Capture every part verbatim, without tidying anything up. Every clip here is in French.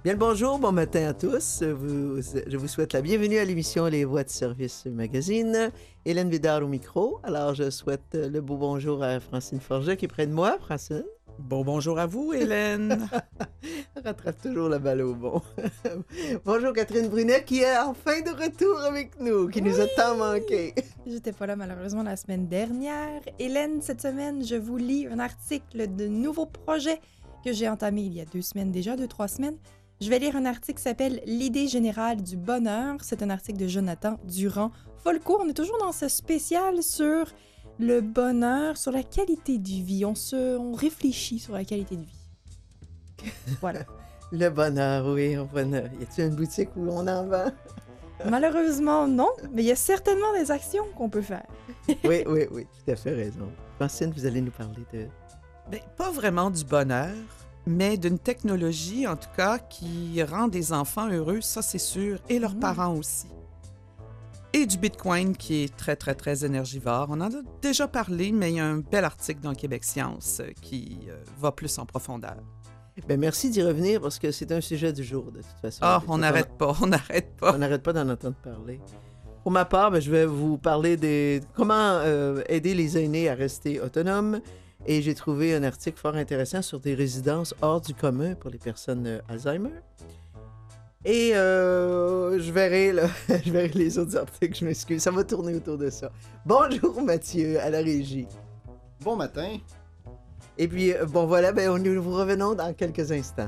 Bien le bonjour, bon matin à tous. Vous- je vous souhaite la bienvenue à l'émission Les Voix de Service Magazine. Hélène Bédard au micro. Alors, je souhaite le beau bonjour à Francine Forget qui est près de moi. Francine. Bon bonjour à vous, Hélène. Rattrape toujours la balle au bon. Bonjour Catherine Brunet qui est enfin de retour avec nous, qui nous a tant manqué. J'étais pas là malheureusement la semaine dernière. Hélène, cette semaine, je vous lis un article de nouveau projet que j'ai entamé il y a deux semaines déjà, deux, trois semaines. Je vais lire un article qui s'appelle « L'idée générale du bonheur ». C'est un article de Jonathan Durand-Folco. On est toujours dans ce spécial sur le bonheur, sur la qualité de vie. On, se, on réfléchit sur la qualité de vie. Voilà. Le bonheur, oui, le bonheur. Y a-t-il une boutique où on en vend? Malheureusement, non, mais il y a certainement des actions qu'on peut faire. Oui, oui, oui, tout à fait raison. Francine, vous allez nous parler de... Ben, pas vraiment du bonheur, mais d'une technologie, en tout cas, qui rend des enfants heureux, ça c'est sûr, et leurs Mmh. parents aussi. Et du Bitcoin qui est très, très, très énergivore. On en a déjà parlé, mais il y a un bel article dans Québec Science euh, qui euh, va plus en profondeur. Ben, merci d'y revenir parce que c'est un sujet du jour, de toute façon. Ah, on n'arrête pas, on n'arrête pas. On n'arrête pas d'en entendre parler. Pour ma part, ben, je vais vous parler de comment euh, aider les aînés à rester autonomes. Et j'ai trouvé un article fort intéressant sur des résidences hors du commun pour les personnes euh, Alzheimer. Et euh, je verrai, là, je verrai les autres articles, je m'excuse. Ça va tourner autour de ça. Bonjour Mathieu, à la régie. Bon matin. Et puis, euh, bon voilà, ben, on, nous vous revenons dans quelques instants.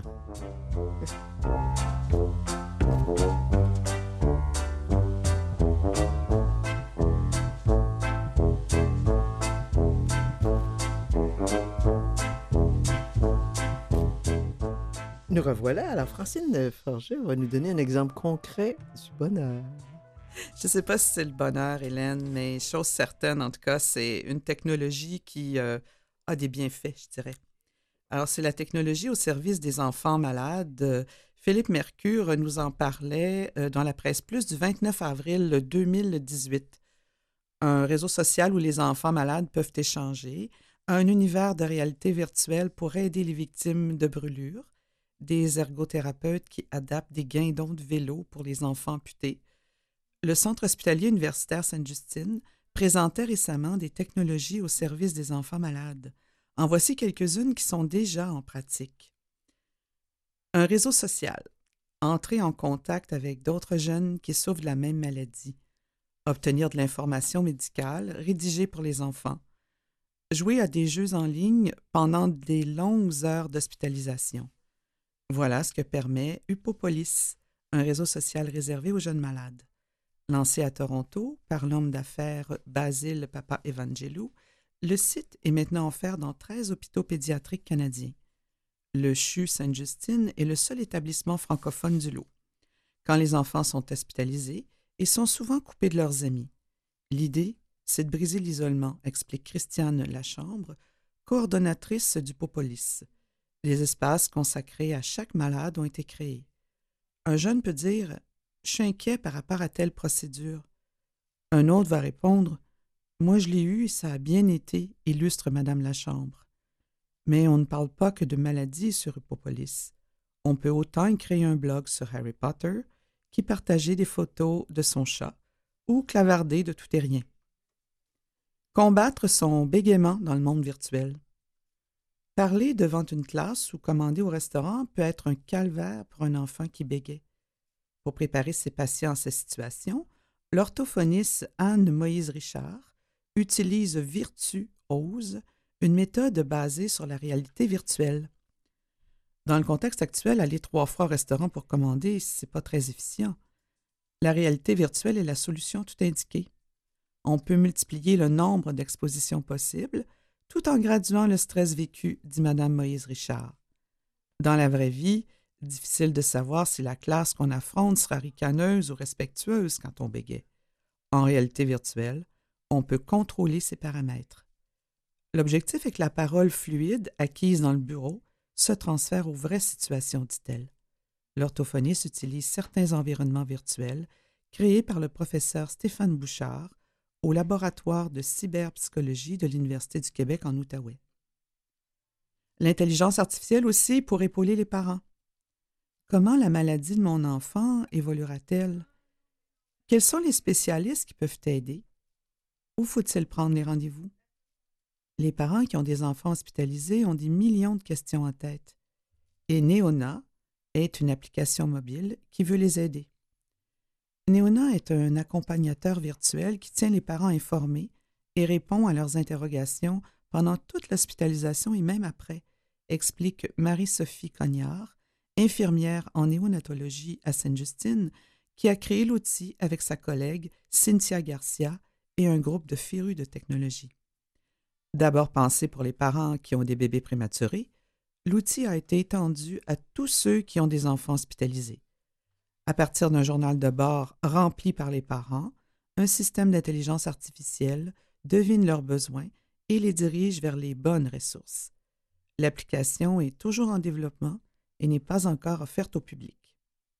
Nous revoilà. Alors, Francine Forget va nous donner un exemple concret du bonheur. Je ne sais pas si c'est le bonheur, Hélène, mais chose certaine, en tout cas, c'est une technologie qui euh, a des bienfaits, je dirais. Alors, c'est la technologie au service des enfants malades. Euh, Philippe Mercure nous en parlait euh, dans la presse plus du vingt-neuf avril deux mille dix-huit. Un réseau social où les enfants malades peuvent échanger, un univers de réalité virtuelle pour aider les victimes de brûlures, des ergothérapeutes qui adaptent des guindons de vélo pour les enfants amputés. Le Centre hospitalier universitaire Sainte-Justine présentait récemment des technologies au service des enfants malades. En voici quelques-unes qui sont déjà en pratique. Un réseau social. Entrer en contact avec d'autres jeunes qui souffrent de la même maladie. Obtenir de l'information médicale rédigée pour les enfants. Jouer à des jeux en ligne pendant des longues heures d'hospitalisation. Voilà ce que permet Upopolis, un réseau social réservé aux jeunes malades. Lancé à Toronto par l'homme d'affaires Basile Papa Evangelou, le site est maintenant offert dans treize hôpitaux pédiatriques canadiens. Le C H U Sainte-Justine est le seul établissement francophone du lot. Quand les enfants sont hospitalisés, ils sont souvent coupés de leurs amis. L'idée, c'est de briser l'isolement, explique Christiane Lachambre, coordonnatrice du Upopolis. Les espaces consacrés à chaque malade ont été créés. Un jeune peut dire « Je suis inquiet par rapport à telle procédure ». Un autre va répondre « Moi, je l'ai eu et ça a bien été », illustre Madame Lachambre. Mais on ne parle pas que de maladies sur Upopolis. On peut autant y créer un blog sur Harry Potter qu'y partager des photos de son chat ou clavarder de tout et rien. Combattre son bégaiement dans le monde virtuel. Parler devant une classe ou commander au restaurant peut être un calvaire pour un enfant qui bégaie. Pour préparer ses patients à cette situation, l'orthophoniste Anne Moïse-Richard utilise Virtuose, une méthode basée sur la réalité virtuelle. Dans le contexte actuel, aller trois fois au restaurant pour commander, c'est pas très efficient. La réalité virtuelle est la solution tout indiquée. On peut multiplier le nombre d'expositions possibles tout en graduant le stress vécu, dit Madame Moïse-Richard. Dans la vraie vie, difficile de savoir si la classe qu'on affronte sera ricaneuse ou respectueuse quand on bégaie. En réalité virtuelle, on peut contrôler ces paramètres. L'objectif est que la parole fluide acquise dans le bureau se transfère aux vraies situations, dit-elle. L'orthophoniste utilise certains environnements virtuels créés par le professeur Stéphane Bouchard au laboratoire de cyberpsychologie de l'Université du Québec en Outaouais. L'intelligence artificielle aussi pour épauler les parents. Comment la maladie de mon enfant évoluera-t-elle? Quels sont les spécialistes qui peuvent t'aider? Où faut-il prendre les rendez-vous? Les parents qui ont des enfants hospitalisés ont des millions de questions en tête. Et Néona est une application mobile qui veut les aider. Néona est un accompagnateur virtuel qui tient les parents informés et répond à leurs interrogations pendant toute l'hospitalisation et même après, explique Marie-Sophie Cognard, infirmière en néonatologie à Sainte-Justine, qui a créé l'outil avec sa collègue Cynthia Garcia et un groupe de férus de technologie. D'abord pensé pour les parents qui ont des bébés prématurés, l'outil a été étendu à tous ceux qui ont des enfants hospitalisés. À partir d'un journal de bord rempli par les parents, un système d'intelligence artificielle devine leurs besoins et les dirige vers les bonnes ressources. L'application est toujours en développement et n'est pas encore offerte au public.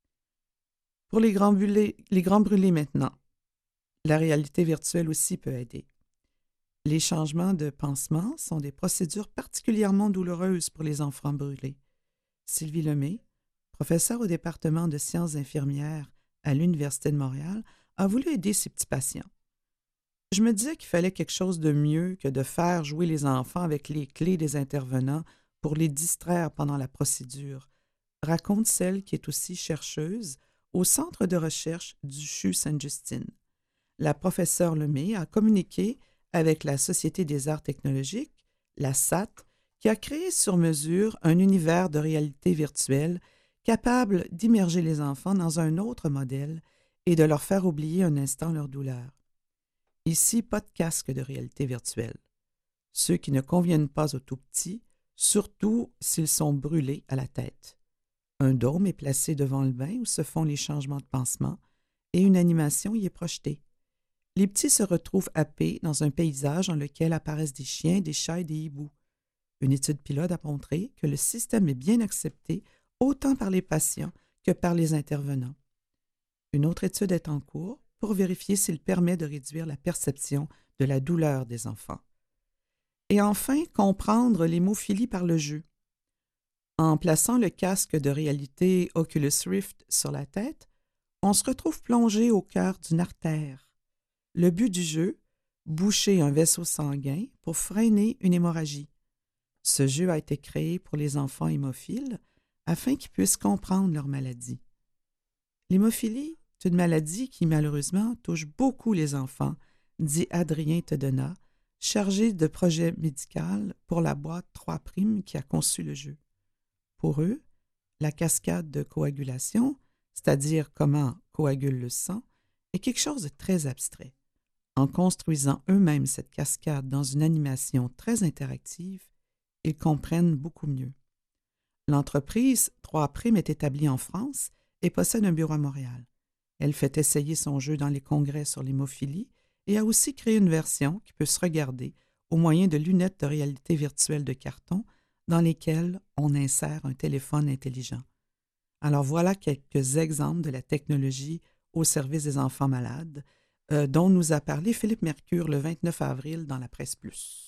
Pour les grands brûlés, les grands brûlés maintenant, la réalité virtuelle aussi peut aider. Les changements de pansement sont des procédures particulièrement douloureuses pour les enfants brûlés. Sylvie Lemay, professeure au département de sciences infirmières à l'Université de Montréal, a voulu aider ces petits patients. Je me disais qu'il fallait quelque chose de mieux que de faire jouer les enfants avec les clés des intervenants pour les distraire pendant la procédure, raconte celle qui est aussi chercheuse au Centre de recherche du C H U Sainte-Justine. La professeure Lemay a communiqué avec la Société des arts technologiques, la S A T, qui a créé sur mesure un univers de réalité virtuelle capable d'immerger les enfants dans un autre modèle et de leur faire oublier un instant leur douleur. Ici, pas de casque de réalité virtuelle. Ceux qui ne conviennent pas aux tout-petits, surtout s'ils sont brûlés à la tête. Un dôme est placé devant le bain où se font les changements de pansement et une animation y est projetée. Les petits se retrouvent happés dans un paysage dans lequel apparaissent des chiens, des chats et des hiboux. Une étude pilote a montré que le système est bien accepté autant par les patients que par les intervenants. Une autre étude est en cours pour vérifier s'il permet de réduire la perception de la douleur des enfants. Et enfin, comprendre l'hémophilie par le jeu. En plaçant le casque de réalité Oculus Rift sur la tête, on se retrouve plongé au cœur d'une artère. Le but du jeu, boucher un vaisseau sanguin pour freiner une hémorragie. Ce jeu a été créé pour les enfants hémophiles afin qu'ils puissent comprendre leur maladie. L'hémophilie est une maladie qui, malheureusement, touche beaucoup les enfants, dit Adrien Tedena, chargé de projet médical pour la boîte trois Prime qui a conçu le jeu. Pour eux, la cascade de coagulation, c'est-à-dire comment coagule le sang, est quelque chose de très abstrait. En construisant eux-mêmes cette cascade dans une animation très interactive, ils comprennent beaucoup mieux. L'entreprise trois Prime est établie en France et possède un bureau à Montréal. Elle fait essayer son jeu dans les congrès sur l'hémophilie et a aussi créé une version qui peut se regarder au moyen de lunettes de réalité virtuelle de carton dans lesquelles on insère un téléphone intelligent. Alors voilà quelques exemples de la technologie au service des enfants malades euh, dont nous a parlé Philippe Mercure le vingt-neuf avril dans la Presse Plus.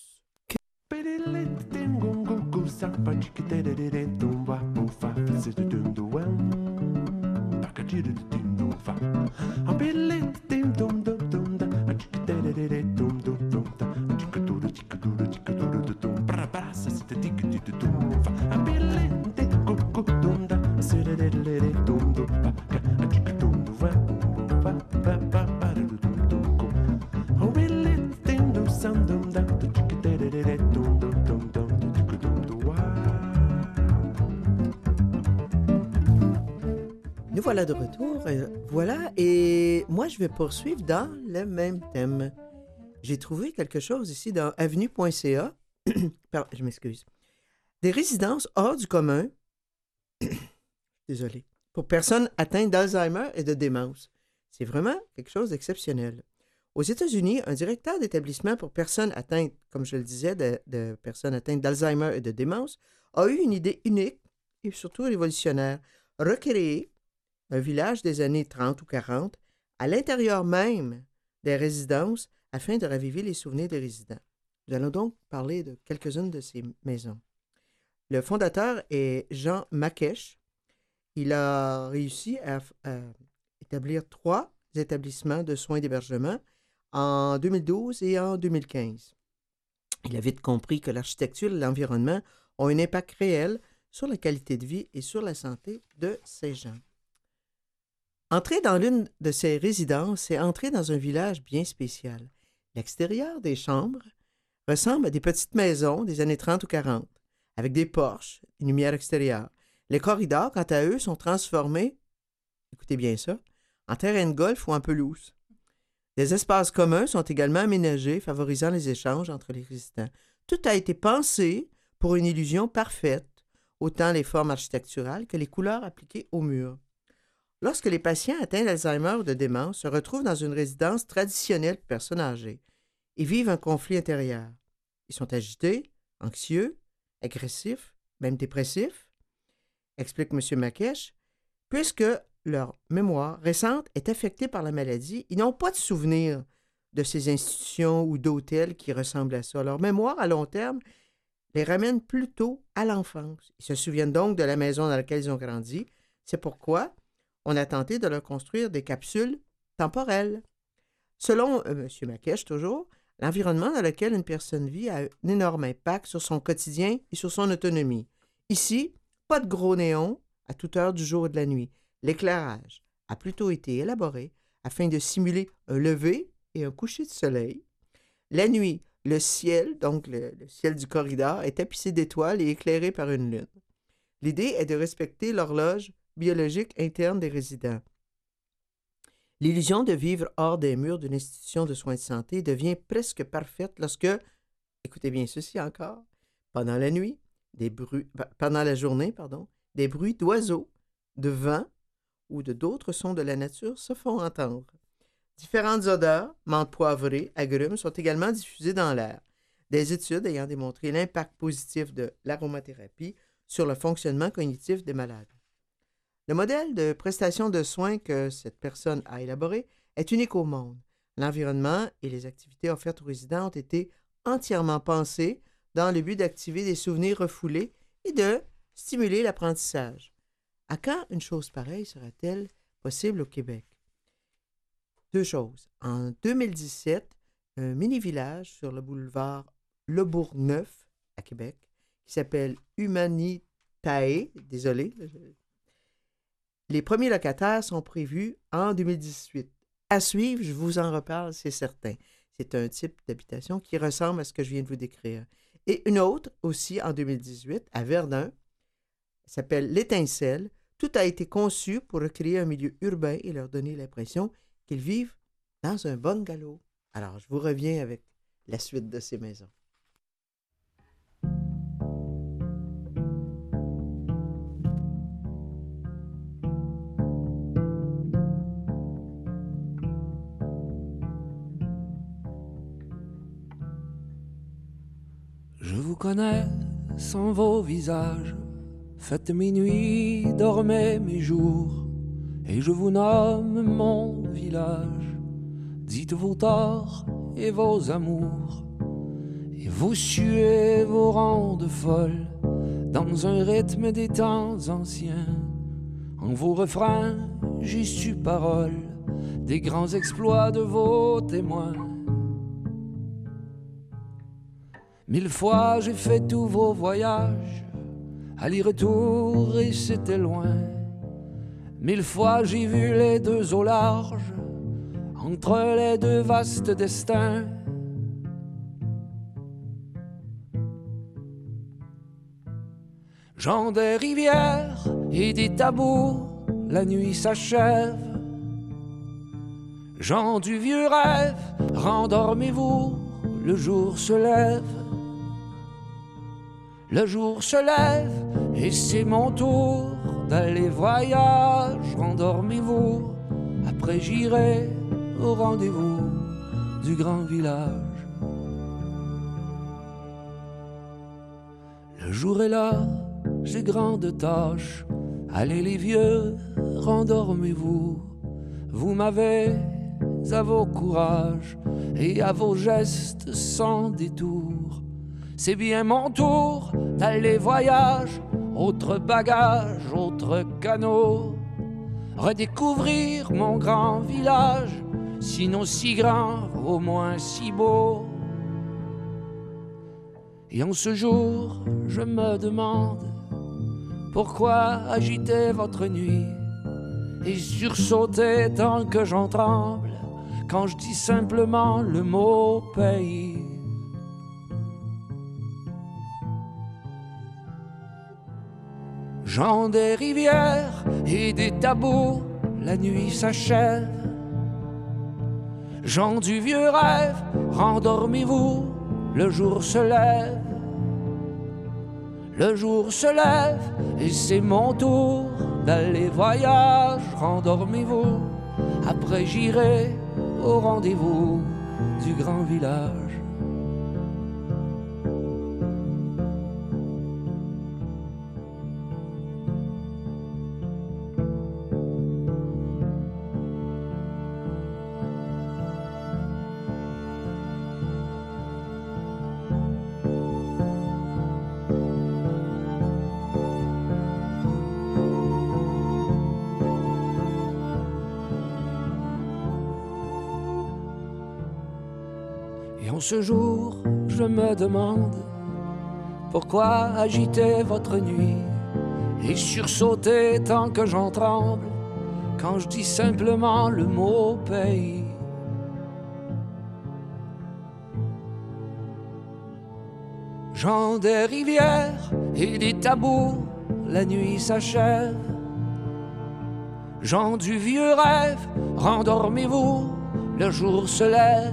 Nous voilà de retour. euh, Voilà, et moi, je vais poursuivre dans le même thème. J'ai trouvé quelque chose ici dans avenue point c a. Pardon, je m'excuse. Des résidences hors du commun. Désolé. Pour personnes atteintes d'Alzheimer et de démence. C'est vraiment quelque chose d'exceptionnel. Aux États-Unis, un directeur d'établissement pour personnes atteintes, comme je le disais, de, de personnes atteintes d'Alzheimer et de démence, a eu une idée unique et surtout révolutionnaire. Recréer un village des années trente ou quarante à l'intérieur même des résidences afin de raviver les souvenirs des résidents. Nous allons donc parler de quelques-unes de ces maisons. Le fondateur est Jean Makesh. il a réussi à, à établir trois établissements de soins d'hébergement en deux mille douze et en deux mille quinze. Il a vite compris que l'architecture et l'environnement ont un impact réel sur la qualité de vie et sur la santé de ces gens. Entrer dans l'une de ces résidences, c'est entrer dans un village bien spécial. L'extérieur des chambres ressemble à des petites maisons des années trente ou quarante, avec des porches, une lumière extérieure. Les corridors, quant à eux, sont transformés, écoutez bien ça, en terrain de golf ou en pelouse. Des espaces communs sont également aménagés, favorisant les échanges entre les résidents. Tout a été pensé pour une illusion parfaite, autant les formes architecturales que les couleurs appliquées aux murs. Lorsque les patients atteints d'Alzheimer ou de démence se retrouvent dans une résidence traditionnelle pour personnes âgées, ils vivent un conflit intérieur. Ils sont agités, anxieux, agressifs, même dépressifs, explique M. Makesh, puisque leur mémoire récente est affectée par la maladie. Ils n'ont pas de souvenir de ces institutions ou d'hôtels qui ressemblent à ça. Leur mémoire à long terme les ramène plutôt à l'enfance. Ils se souviennent donc de la maison dans laquelle ils ont grandi. C'est pourquoi on a tenté de leur construire des capsules temporelles. Selon euh, M. Makesh, toujours, l'environnement dans lequel une personne vit a un énorme impact sur son quotidien et sur son autonomie. Ici, pas de gros néons à toute heure du jour et de la nuit. L'éclairage a plutôt été élaboré afin de simuler un lever et un coucher de soleil. La nuit, le ciel, donc le, le ciel du corridor, est tapissé d'étoiles et éclairé par une lune. L'idée est de respecter l'horloge biologique interne des résidents. L'illusion de vivre hors des murs d'une institution de soins de santé devient presque parfaite lorsque, écoutez bien ceci encore, pendant la nuit, des bruits, pendant la journée, pardon, des bruits d'oiseaux, de vent ou de d'autres sons de la nature se font entendre. Différentes odeurs, menthe poivrée, agrumes, sont également diffusées dans l'air. Des études ayant démontré l'impact positif de l'aromathérapie sur le fonctionnement cognitif des malades. Le modèle de prestation de soins que cette personne a élaboré est unique au monde. L'environnement et les activités offertes aux résidents ont été entièrement pensés dans le but d'activer des souvenirs refoulés et de stimuler l'apprentissage. À quand une chose pareille sera-t-elle possible au Québec? Deux choses. En deux mille dix-sept, un mini-village sur le boulevard Le Bourgneuf, à Québec, qui s'appelle Humanitae, désolé, les premiers locataires sont prévus en deux mille dix-huit. À suivre, je vous en reparle, c'est certain. C'est un type d'habitation qui ressemble à ce que je viens de vous décrire. Et une autre, aussi en deux mille dix-huit, à Verdun, s'appelle L'Étincelle. Tout a été conçu pour recréer un milieu urbain et leur donner l'impression qu'ils vivent dans un bungalow. Alors, je vous reviens avec la suite de ces maisons. Je vous connais sans vos visages, faites mes nuits, dormez mes jours, et je vous nomme mon village. Dites vos torts et vos amours, et vous suez vos rondes folles, dans un rythme des temps anciens. En vos refrains, j'ai su parole, des grands exploits de vos témoins. Mille fois j'ai fait tous vos voyages, aller-retour et c'était loin. Mille fois j'ai vu les deux au large, entre les deux vastes destins. Gens des rivières et des tabous, la nuit s'achève. Gens du vieux rêve, rendormez-vous, le jour se lève. Le jour se lève et c'est mon tour d'aller voyage. Endormez-vous, après j'irai au rendez-vous du grand village. Le jour est là, j'ai grande tâche. Allez les vieux, rendormez-vous. Vous m'avez à vos courages et à vos gestes sans détour. C'est bien mon tour d'aller voyage autre bagage, autre canot. Redécouvrir mon grand village, sinon si grand, au moins si beau. Et en ce jour, je me demande pourquoi agiter votre nuit et sursauter tant que j'en tremble quand je dis simplement le mot pays. Gens des rivières et des tabous, la nuit s'achève. Gens du vieux rêve, rendormez-vous, le jour se lève. Le jour se lève et c'est mon tour d'aller voyage, rendormez-vous. Après j'irai au rendez-vous du grand village. Et en ce jour, je me demande pourquoi agiter votre nuit et sursauter tant que j'en tremble quand je dis simplement le mot pays. Gens des rivières et des tabous, la nuit s'achève. Gens du vieux rêve, rendormez-vous, le jour se lève.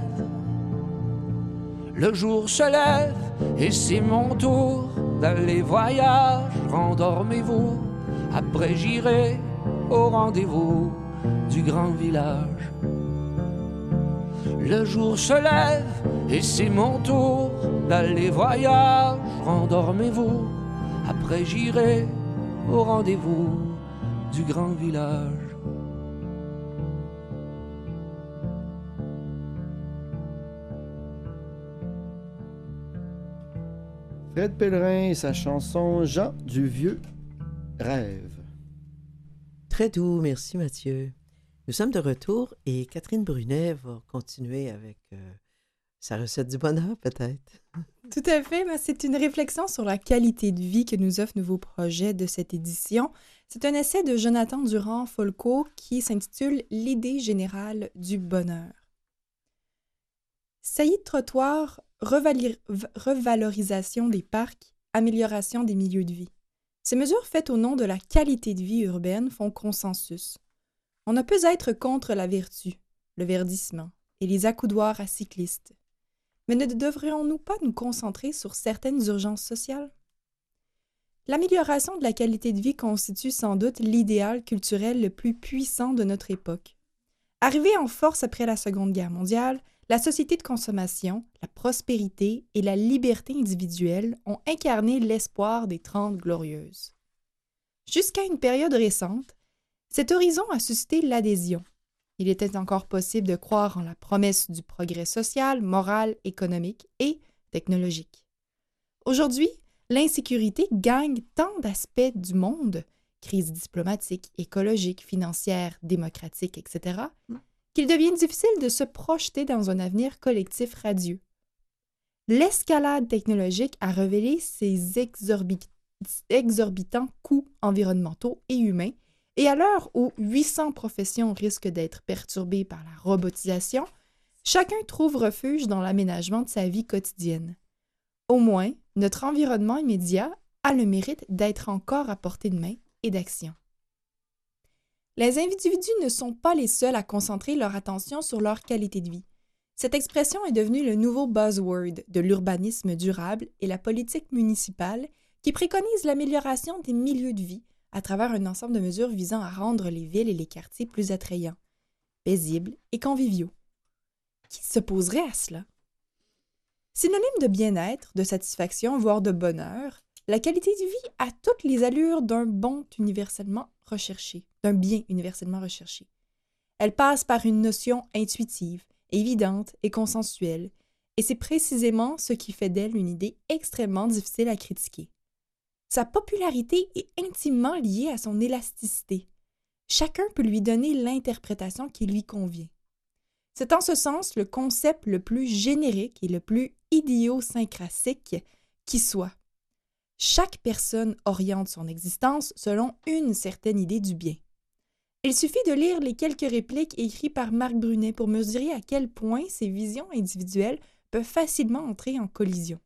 Le jour se lève et c'est mon tour d'aller voyage, rendormez-vous. Après j'irai au rendez-vous du grand village. Le jour se lève et c'est mon tour d'aller voyage, rendormez-vous. Après j'irai au rendez-vous du grand village. Fred Pellerin et sa chanson Jean du vieux rêve. Très doux, merci Mathieu. Nous sommes de retour et Catherine Brunet va continuer avec euh, sa recette du bonheur, peut-être. Tout à fait, mais c'est une réflexion sur la qualité de vie que nous offre Nouveau Projet de cette édition. C'est un essai de Jonathan Durand-Folco qui s'intitule « L'idée générale du bonheur ». Saillies de trottoirs, revalir- revalorisation des parcs, amélioration des milieux de vie. Ces mesures faites au nom de la qualité de vie urbaine font consensus. On ne peut être contre la vertu, le verdissement et les accoudoirs à cyclistes. Mais ne devrions-nous pas nous concentrer sur certaines urgences sociales? L'amélioration de la qualité de vie constitue sans doute l'idéal culturel le plus puissant de notre époque. Arrivée en force après la Seconde Guerre mondiale, la société de consommation, la prospérité et la liberté individuelle ont incarné l'espoir des Trente Glorieuses. Jusqu'à une période récente, cet horizon a suscité l'adhésion. Il était encore possible de croire en la promesse du progrès social, moral, économique et technologique. Aujourd'hui, l'insécurité gagne tant d'aspects du monde, crise diplomatique, écologique, financière, démocratique, et cetera, qu'il devient difficile de se projeter dans un avenir collectif radieux. L'escalade technologique a révélé ses exorbit- exorbitants coûts environnementaux et humains, et à l'heure où huit cents professions risquent d'être perturbées par la robotisation, chacun trouve refuge dans l'aménagement de sa vie quotidienne. Au moins, notre environnement immédiat a le mérite d'être encore à portée de main et d'action. Les individus ne sont pas les seuls à concentrer leur attention sur leur qualité de vie. Cette expression est devenue le nouveau buzzword de l'urbanisme durable et la politique municipale qui préconise l'amélioration des milieux de vie à travers un ensemble de mesures visant à rendre les villes et les quartiers plus attrayants, paisibles et conviviaux. Qui s'opposerait à cela? Synonyme de bien-être, de satisfaction, voire de bonheur, la qualité de vie a toutes les allures d'un bon universellement recherché, d'un bien universellement recherché. Elle passe par une notion intuitive, évidente et consensuelle, et c'est précisément ce qui fait d'elle une idée extrêmement difficile à critiquer. Sa popularité est intimement liée à son élasticité. Chacun peut lui donner l'interprétation qui lui convient. C'est en ce sens le concept le plus générique et le plus idiosyncratique qui soit. Chaque personne oriente son existence selon une certaine idée du bien. Il suffit de lire les quelques répliques écrites par Marc Brunet pour mesurer à quel point ces visions individuelles peuvent facilement entrer en collision.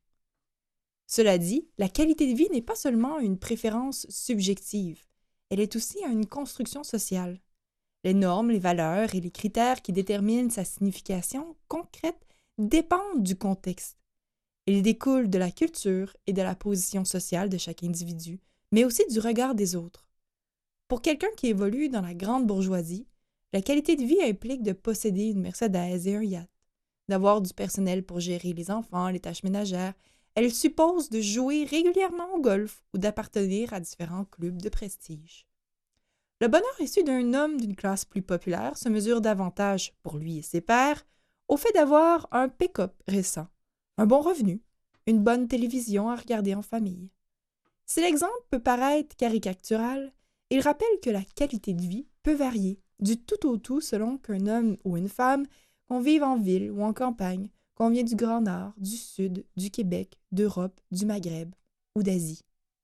Cela dit, la qualité de vie n'est pas seulement une préférence subjective, elle est aussi une construction sociale. Les normes, les valeurs et les critères qui déterminent sa signification concrète dépendent du contexte. Ils découlent de la culture et de la position sociale de chaque individu, mais aussi du regard des autres. Pour quelqu'un qui évolue dans la grande bourgeoisie, la qualité de vie implique de posséder une Mercedes et un yacht, d'avoir du personnel pour gérer les enfants, les tâches ménagères. Elle suppose de jouer régulièrement au golf ou d'appartenir à différents clubs de prestige. Le bonheur issu d'un homme d'une classe plus populaire se mesure davantage, pour lui et ses pairs, au fait d'avoir un pick-up récent, un bon revenu, une bonne télévision à regarder en famille. Si l'exemple peut paraître caricatural, il rappelle que la qualité de vie peut varier du tout au tout selon qu'un homme ou une femme, qu'on vive en ville ou en campagne, qu'on vient du Grand Nord, du Sud, du Québec, d'Europe, du Maghreb ou d'Asie.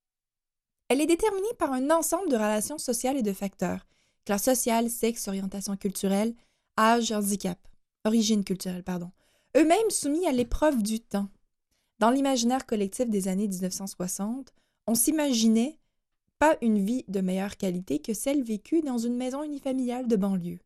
Elle est déterminée par un ensemble de relations sociales et de facteurs, classe sociale, sexe, orientation culturelle, âge, handicap, origine culturelle, pardon, eux-mêmes soumis à l'épreuve du temps. Dans l'imaginaire collectif des années dix-neuf cent soixante, on s'imaginait pas une vie de meilleure qualité que celle vécue dans une maison unifamiliale de banlieue.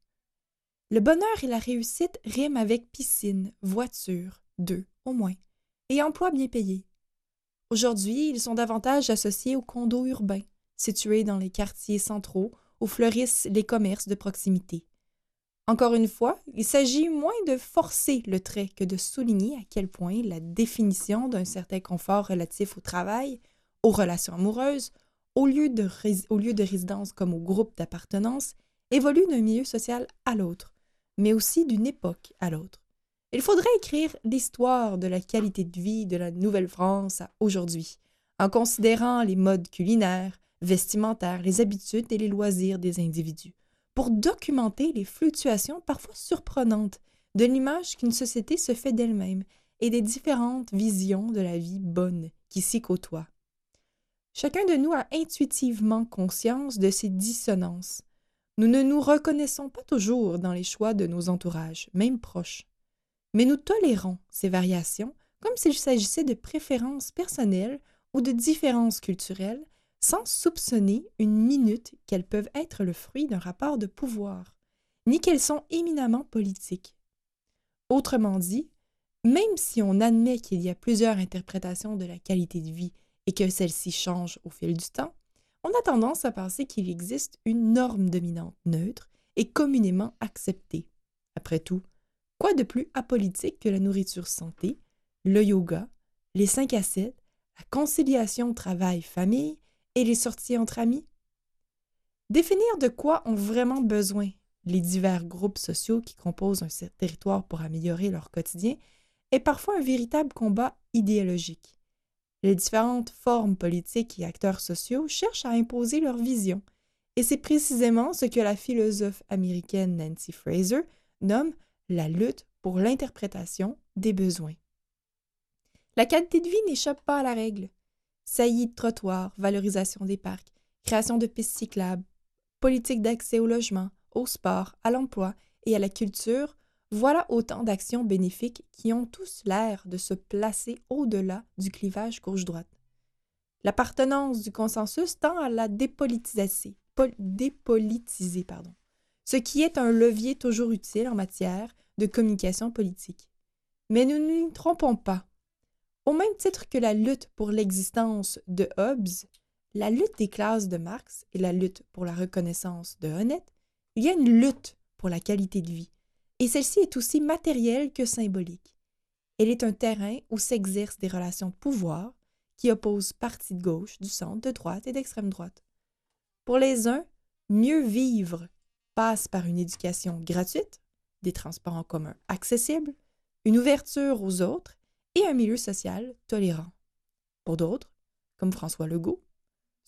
Le bonheur et la réussite riment avec piscine, voiture, deux au moins, et emploi bien payé. Aujourd'hui, ils sont davantage associés aux condos urbains, situés dans les quartiers centraux où fleurissent les commerces de proximité. Encore une fois, il s'agit moins de forcer le trait que de souligner à quel point la définition d'un certain confort relatif au travail, aux relations amoureuses, au lieu de, rés- au lieu de résidence comme au groupe d'appartenance, évolue d'un milieu social à l'autre, mais aussi d'une époque à l'autre. Il faudrait écrire l'histoire de la qualité de vie de la Nouvelle-France à aujourd'hui, en considérant les modes culinaires, vestimentaires, les habitudes et les loisirs des individus, pour documenter les fluctuations parfois surprenantes de l'image qu'une société se fait d'elle-même et des différentes visions de la vie bonne qui s'y côtoient. Chacun de nous a intuitivement conscience de ces dissonances. Nous ne nous reconnaissons pas toujours dans les choix de nos entourages, même proches. Mais nous tolérons ces variations comme s'il s'agissait de préférences personnelles ou de différences culturelles, sans soupçonner une minute qu'elles peuvent être le fruit d'un rapport de pouvoir, ni qu'elles sont éminemment politiques. Autrement dit, même si on admet qu'il y a plusieurs interprétations de la qualité de vie et que celle-ci change au fil du temps, on a tendance à penser qu'il existe une norme dominante neutre et communément acceptée. Après tout, quoi de plus apolitique que la nourriture santé, le yoga, les cinq à sept, la conciliation travail-famille et les sorties entre amis? Définir de quoi ont vraiment besoin les divers groupes sociaux qui composent un territoire pour améliorer leur quotidien est parfois un véritable combat idéologique. Les différentes formes politiques et acteurs sociaux cherchent à imposer leur vision, et c'est précisément ce que la philosophe américaine Nancy Fraser nomme la lutte pour l'interprétation des besoins. La qualité de vie n'échappe pas à la règle. Saillies de trottoirs, valorisation des parcs, création de pistes cyclables, politique d'accès au logement, au sport, à l'emploi et à la culture, voilà autant d'actions bénéfiques qui ont tous l'air de se placer au-delà du clivage gauche-droite. L'appartenance du consensus tend à la dépolitiser, pol- dépolitiser pardon, ce qui est un levier toujours utile en matière de communication politique. Mais nous ne nous trompons pas. Au même titre que la lutte pour l'existence de Hobbes, la lutte des classes de Marx et la lutte pour la reconnaissance de Honneth, il y a une lutte pour la qualité de vie, et celle-ci est aussi matérielle que symbolique. Elle est un terrain où s'exercent des relations de pouvoir qui opposent partis de gauche, du centre, de droite et d'extrême droite. Pour les uns, mieux vivre passe par une éducation gratuite, des transports en commun accessibles, une ouverture aux autres et un milieu social tolérant. Pour d'autres, comme François Legault,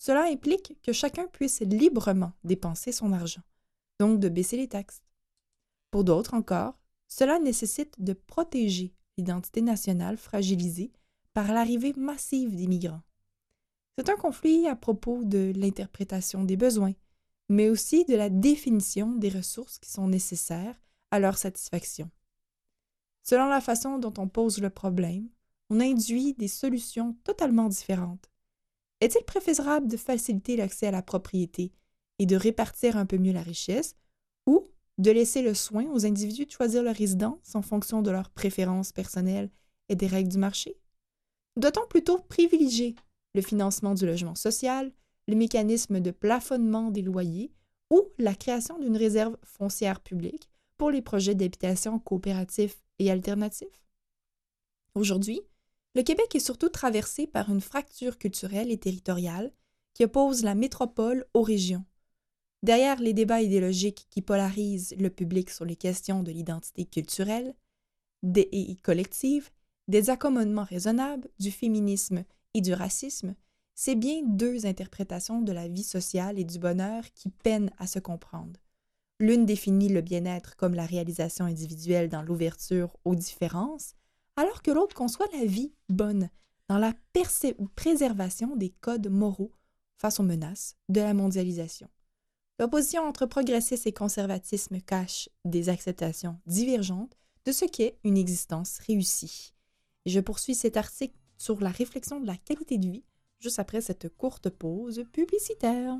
Cela implique que chacun puisse librement dépenser son argent, donc de baisser les taxes. Pour d'autres encore, cela nécessite de protéger l'identité nationale fragilisée par l'arrivée massive d'immigrants. C'est un conflit à propos de l'interprétation des besoins, mais aussi de la définition des ressources qui sont nécessaires à leur satisfaction. Selon la façon dont on pose le problème, on induit des solutions totalement différentes. Est-il préférable de faciliter l'accès à la propriété et de répartir un peu mieux la richesse, ou de laisser le soin aux individus de choisir leur résidence en fonction de leurs préférences personnelles et des règles du marché? Doit-on plutôt privilégier le financement du logement social, les mécanismes de plafonnement des loyers ou la création d'une réserve foncière publique pour les projets d'habitation coopératifs et alternatifs? Aujourd'hui, le Québec est surtout traversé par une fracture culturelle et territoriale qui oppose la métropole aux régions. Derrière les débats idéologiques qui polarisent le public sur les questions de l'identité culturelle et collective, des accommodements raisonnables, du féminisme et du racisme, c'est bien deux interprétations de la vie sociale et du bonheur qui peinent à se comprendre. L'une définit le bien-être comme la réalisation individuelle dans l'ouverture aux différences, alors que l'autre conçoit la vie bonne dans la percé- préservation des codes moraux face aux menaces de la mondialisation. L'opposition entre progressisme et conservatisme cache des acceptations divergentes de ce qu'est une existence réussie. Et je poursuis cet article sur la réflexion de la qualité de vie juste après cette courte pause publicitaire.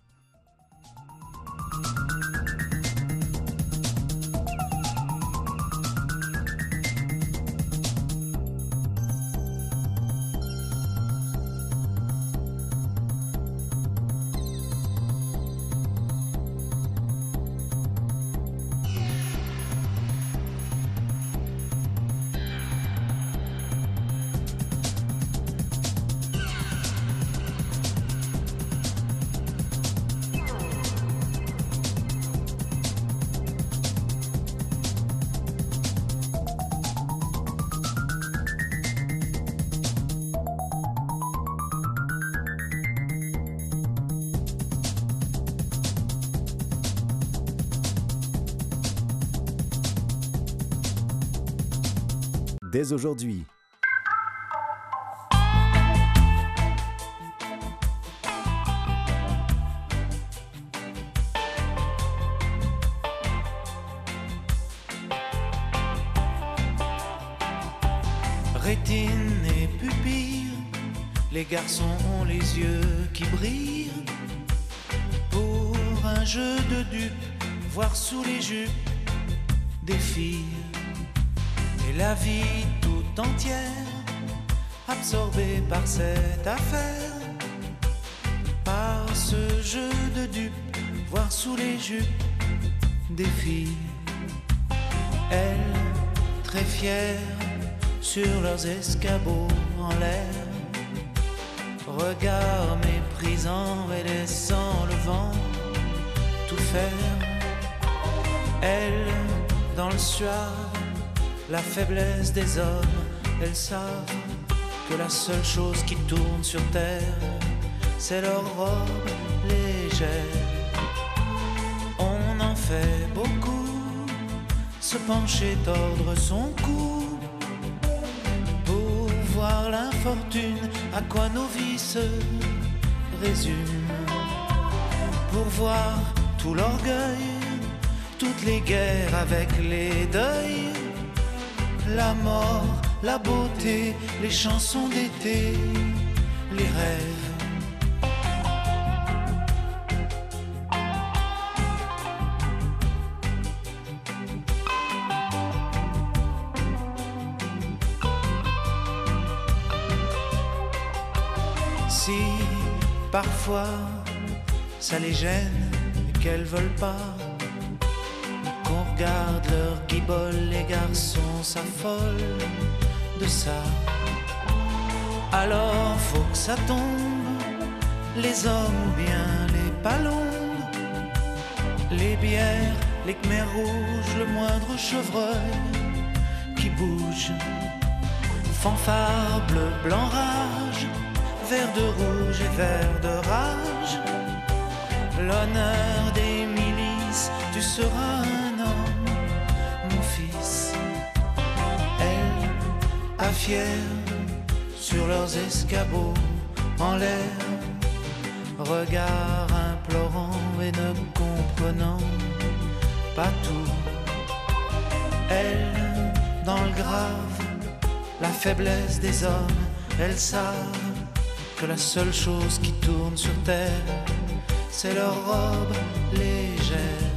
Dès aujourd'hui. Rétine et pupille, les garçons ont les yeux qui brillent. Pour un jeu de dupes, voir sous les jupes des filles. Et la vie tout entière, absorbée par cette affaire, par ce jeu de dupes, voir sous les jupes des filles. Elles, très fières, sur leurs escabeaux en l'air, regard méprisant et laissant le vent tout faire. Elles, dans le suave, la faiblesse des hommes, elles savent que la seule chose qui tourne sur terre, c'est leur robe légère. On en fait beaucoup, se pencher, tordre son cou, pour voir l'infortune, à quoi nos vies se résument, pour voir tout l'orgueil, toutes les guerres avec les deuils, la mort, la beauté, les chansons d'été, les rêves. Si parfois ça les gêne et qu'elles veulent pas qu'on regarde leur guibole, les garçons s'affolent de ça. Alors faut que ça tombe, les hommes ou bien les palombes, les bières, les khmers rouges, le moindre chevreuil qui bouge, fanfare bleu, blanc, rage, vert de rouge et vert de rage. l'honneur des milices, tu seras un homme, mon fils. Elle, à fière, sur leurs escabeaux, en l'air, regard implorant et ne comprenant pas tout. Elle, dans le grave, la faiblesse des hommes, elles savent que la seule chose qui tourne sur terre, c'est leur robe légère.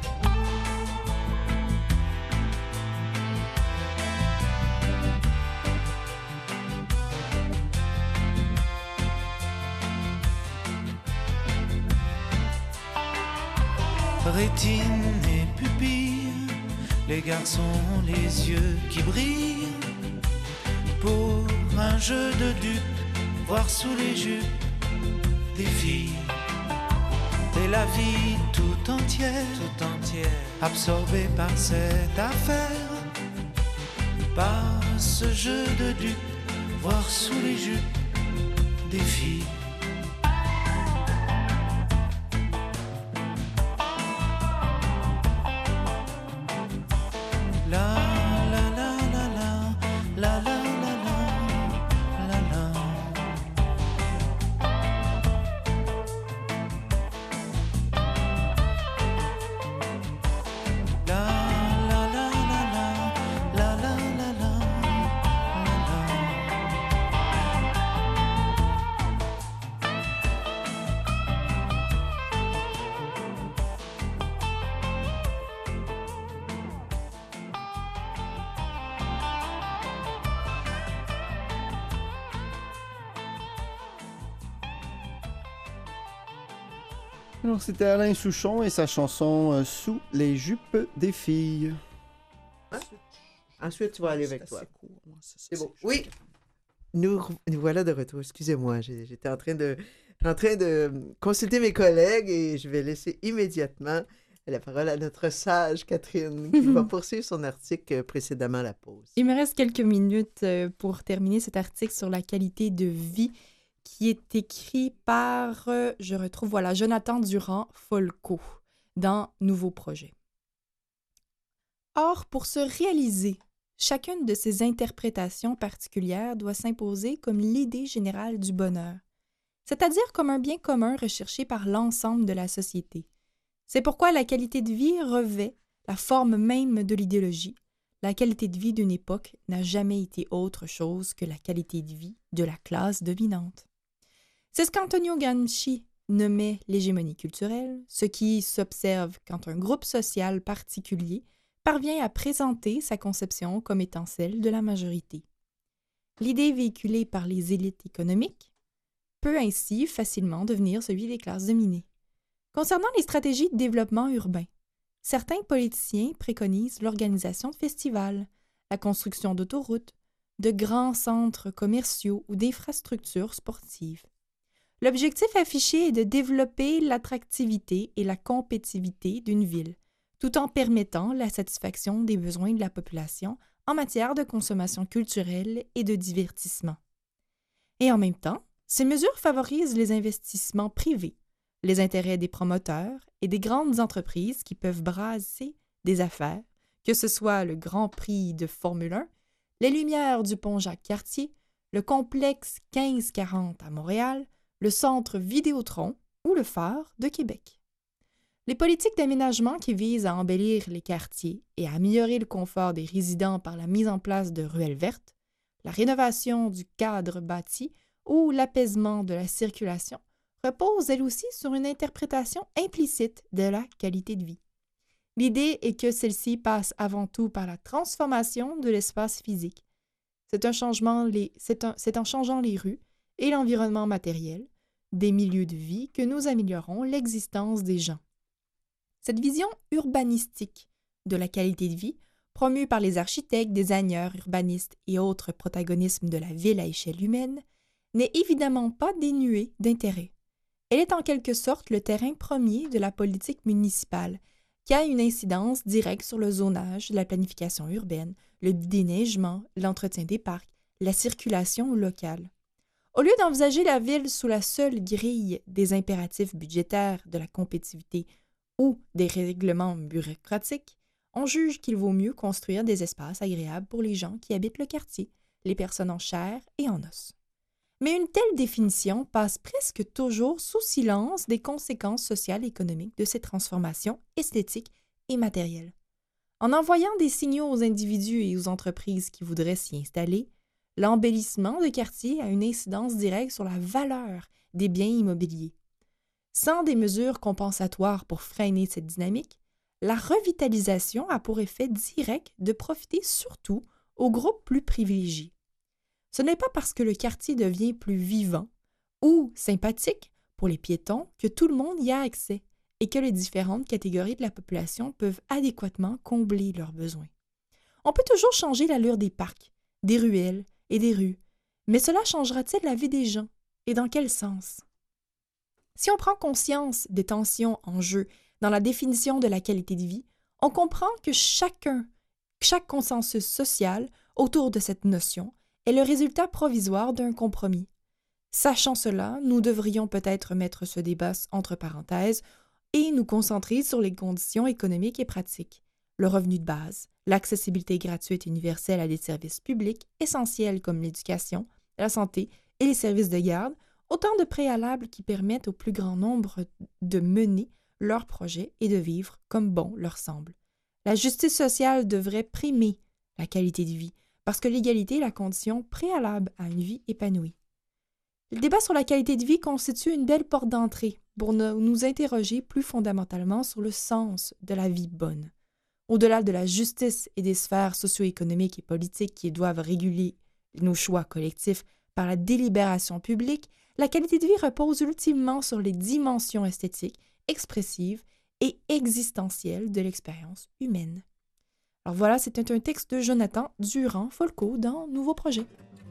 Rétine et pupille, les garçons ont les yeux qui brillent pour un jeu de dupes, voir sous les jupes des filles. Et la vie tout entière, tout entière, absorbée par cette affaire, par ce jeu de dupes, voir sous les jupes des filles. Alors, c'était Alain Souchon et sa chanson euh, Sous les jupes des filles. Ensuite, tu vas aller avec C'est toi. assez court, moi, ça, ça, C'est bon. c'est- Oui. Nous, nous voilà de retour. Excusez-moi, j'ai- j'étais en train de, en train de consulter mes collègues et je vais laisser immédiatement la parole à notre sage Catherine qui va poursuivre son article précédemment à la pause. Il me reste quelques minutes euh, pour terminer cet article sur la qualité de vie qui est écrit par, euh, je retrouve, voilà, Jonathan Durand-Folco dans Nouveau projet. Or, pour se réaliser, chacune de ces interprétations particulières doit s'imposer comme l'idée générale du bonheur, c'est-à-dire comme un bien commun recherché par l'ensemble de la société. C'est pourquoi la qualité de vie revêt la forme même de l'idéologie. La qualité de vie d'une époque n'a jamais été autre chose que la qualité de vie de la classe dominante. C'est ce qu'Antonio Gramsci nommait l'hégémonie culturelle, ce qui s'observe quand un groupe social particulier parvient à présenter sa conception comme étant celle de la majorité. L'idée véhiculée par les élites économiques peut ainsi facilement devenir celui des classes dominées. Concernant les stratégies de développement urbain, certains politiciens préconisent l'organisation de festivals, la construction d'autoroutes, de grands centres commerciaux ou d'infrastructures sportives. L'objectif affiché est de développer l'attractivité et la compétitivité d'une ville, tout en permettant la satisfaction des besoins de la population en matière de consommation culturelle et de divertissement. Et en même temps, ces mesures favorisent les investissements privés, les intérêts des promoteurs et des grandes entreprises qui peuvent brasser des affaires, que ce soit le Grand Prix de Formule un, les Lumières du pont Jacques-Cartier, le complexe quinze quarante à Montréal, le centre Vidéotron ou le phare de Québec. Les politiques d'aménagement qui visent à embellir les quartiers et à améliorer le confort des résidents par la mise en place de ruelles vertes, la rénovation du cadre bâti ou l'apaisement de la circulation reposent elles aussi sur une interprétation implicite de la qualité de vie. L'idée est que celle-ci passe avant tout par la transformation de l'espace physique. C'est un changement les, c'est un, c'est en changeant les rues et l'environnement matériel, des milieux de vie, que nous améliorons l'existence des gens. Cette vision urbanistique de la qualité de vie, promue par les architectes, designers, urbanistes et autres protagonismes de la ville à échelle humaine, n'est évidemment pas dénuée d'intérêt. Elle est en quelque sorte le terrain premier de la politique municipale, qui a une incidence directe sur le zonage, la planification urbaine, le déneigement, l'entretien des parcs, la circulation locale. Au lieu d'envisager la ville sous la seule grille des impératifs budgétaires, de la compétitivité ou des règlements bureaucratiques, on juge qu'il vaut mieux construire des espaces agréables pour les gens qui habitent le quartier, les personnes en chair et en os. Mais une telle définition passe presque toujours sous silence des conséquences sociales et économiques de ces transformations esthétiques et matérielles. En envoyant des signaux aux individus et aux entreprises qui voudraient s'y installer, l'embellissement de quartier a une incidence directe sur la valeur des biens immobiliers. Sans des mesures compensatoires pour freiner cette dynamique, la revitalisation a pour effet direct de profiter surtout aux groupes plus privilégiés. Ce n'est pas parce que le quartier devient plus vivant ou sympathique pour les piétons que tout le monde y a accès et que les différentes catégories de la population peuvent adéquatement combler leurs besoins. On peut toujours changer l'allure des parcs, des ruelles et des rues, mais cela changera-t-il la vie des gens et dans quel sens? Si on prend conscience des tensions en jeu dans la définition de la qualité de vie, on comprend que chacun, chaque consensus social autour de cette notion est le résultat provisoire d'un compromis. Sachant cela, nous devrions peut-être mettre ce débat entre parenthèses et nous concentrer sur les conditions économiques et pratiques, le revenu de base, l'accessibilité gratuite et universelle à des services publics essentiels comme l'éducation, la santé et les services de garde, autant de préalables qui permettent au plus grand nombre de mener leurs projets et de vivre comme bon leur semble. La justice sociale devrait primer la qualité de vie, parce que l'égalité est la condition préalable à une vie épanouie. Le débat sur la qualité de vie constitue une belle porte d'entrée pour nous interroger plus fondamentalement sur le sens de la vie bonne. Au-delà de la justice et des sphères socio-économiques et politiques qui doivent réguler nos choix collectifs par la délibération publique, la qualité de vie repose ultimement sur les dimensions esthétiques, expressives et existentielles de l'expérience humaine. Alors voilà, c'était un texte de Jonathan Durand-Folco dans Nouveau Projet.